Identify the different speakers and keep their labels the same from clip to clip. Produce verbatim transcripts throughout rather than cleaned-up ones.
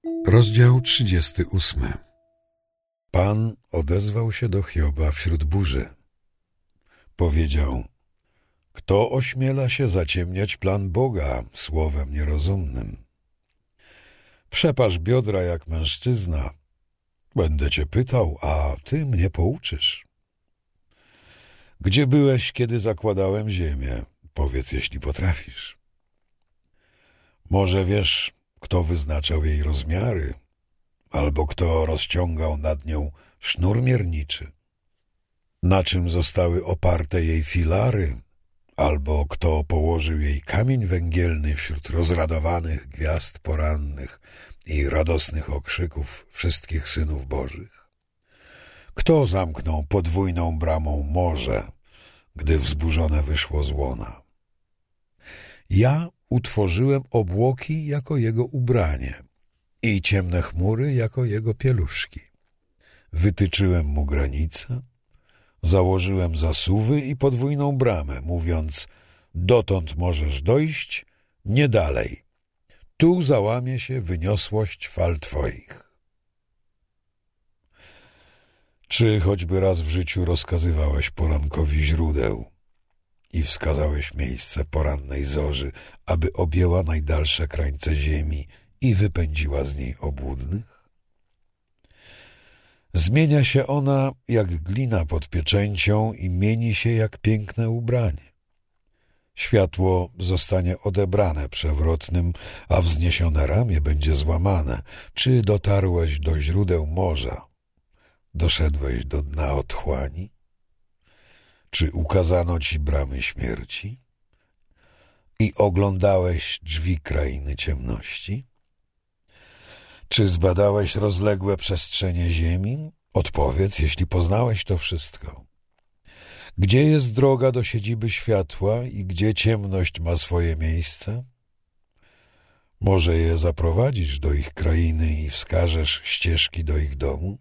Speaker 1: Rozdział trzydziesty ósmy. Pan odezwał się do Hioba wśród burzy. Powiedział: kto ośmiela się zaciemniać plan Boga słowem nierozumnym? Przepasz biodra jak mężczyzna. Będę cię pytał, a ty mnie pouczysz. Gdzie byłeś, kiedy zakładałem ziemię? Powiedz, jeśli potrafisz. Może wiesz, kto wyznaczał jej rozmiary, albo kto rozciągał nad nią sznur mierniczy? Na czym zostały oparte jej filary, albo kto położył jej kamień węgielny wśród rozradowanych gwiazd porannych i radosnych okrzyków wszystkich synów bożych? Kto zamknął podwójną bramą morze, gdy wzburzone wyszło z łona? Ja utworzyłem obłoki jako jego ubranie i ciemne chmury jako jego pieluszki. Wytyczyłem mu granice, założyłem zasuwy i podwójną bramę, mówiąc: dotąd możesz dojść, nie dalej. Tu załamie się wyniosłość fal twoich. Czy choćby raz w życiu rozkazywałeś porankowi źródeł i wskazałeś miejsce porannej zorzy, aby objęła najdalsze krańce ziemi i wypędziła z niej obłudnych? Zmienia się ona jak glina pod pieczęcią i mieni się jak piękne ubranie. Światło zostanie odebrane przewrotnym, a wzniesione ramię będzie złamane. Czy dotarłeś do źródeł morza? Doszedłeś do dna otchłani? Czy ukazano ci bramy śmierci? I oglądałeś drzwi krainy ciemności? Czy zbadałeś rozległe przestrzenie ziemi? Odpowiedz, jeśli poznałeś to wszystko. Gdzie jest droga do siedziby światła i gdzie ciemność ma swoje miejsce? Może je zaprowadzisz do ich krainy i wskażesz ścieżki do ich domu?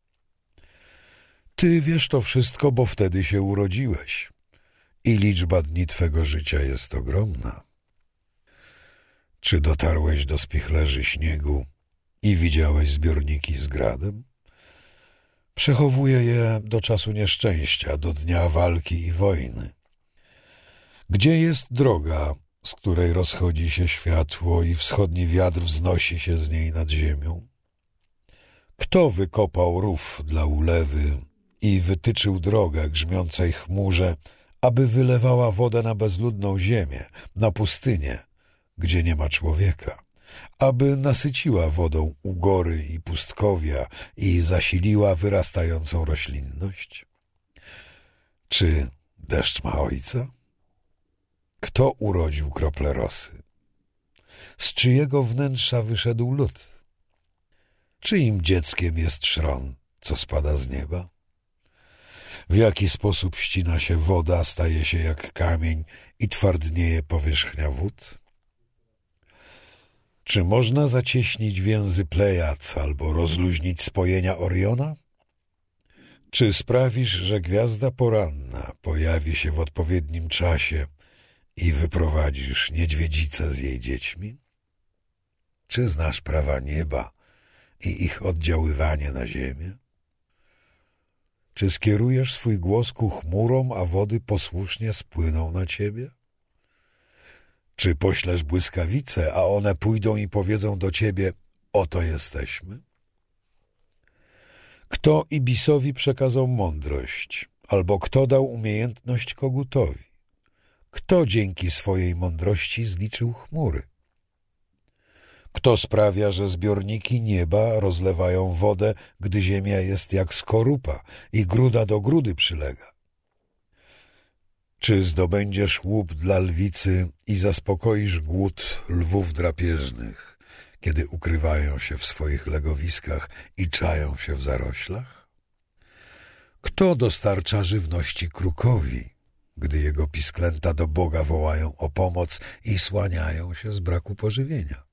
Speaker 1: Ty wiesz to wszystko, bo wtedy się urodziłeś i liczba dni twego życia jest ogromna. Czy dotarłeś do spichlerzy śniegu i widziałeś zbiorniki z gradem? Przechowuję je do czasu nieszczęścia, do dnia walki i wojny. Gdzie jest droga, z której rozchodzi się światło i wschodni wiatr wznosi się z niej nad ziemią? Kto wykopał rów dla ulewy i wytyczył drogę grzmiącej chmurze, aby wylewała wodę na bezludną ziemię, na pustynię, gdzie nie ma człowieka, aby nasyciła wodą ugory i pustkowia i zasiliła wyrastającą roślinność? Czy deszcz ma ojca? Kto urodził krople rosy? Z czyjego wnętrza wyszedł lód? Czyim dzieckiem jest szron, co spada z nieba? W jaki sposób ścina się woda, staje się jak kamień i twardnieje powierzchnia wód? Czy można zacieśnić więzy Plejad albo rozluźnić spojenia Oriona? Czy sprawisz, że gwiazda poranna pojawi się w odpowiednim czasie i wyprowadzisz niedźwiedzicę z jej dziećmi? Czy znasz prawa nieba i ich oddziaływanie na ziemię? Czy skierujesz swój głos ku chmurom, a wody posłusznie spłyną na ciebie? Czy poślesz błyskawice, a one pójdą i powiedzą do ciebie: oto jesteśmy? Kto Ibisowi przekazał mądrość, albo kto dał umiejętność kogutowi? Kto dzięki swojej mądrości zliczył chmury? Kto sprawia, że zbiorniki nieba rozlewają wodę, gdy ziemia jest jak skorupa i gruda do grudy przylega? Czy zdobędziesz łup dla lwicy i zaspokoisz głód lwów drapieżnych, kiedy ukrywają się w swoich legowiskach i czają się w zaroślach? Kto dostarcza żywności krukowi, gdy jego pisklęta do Boga wołają o pomoc i słaniają się z braku pożywienia?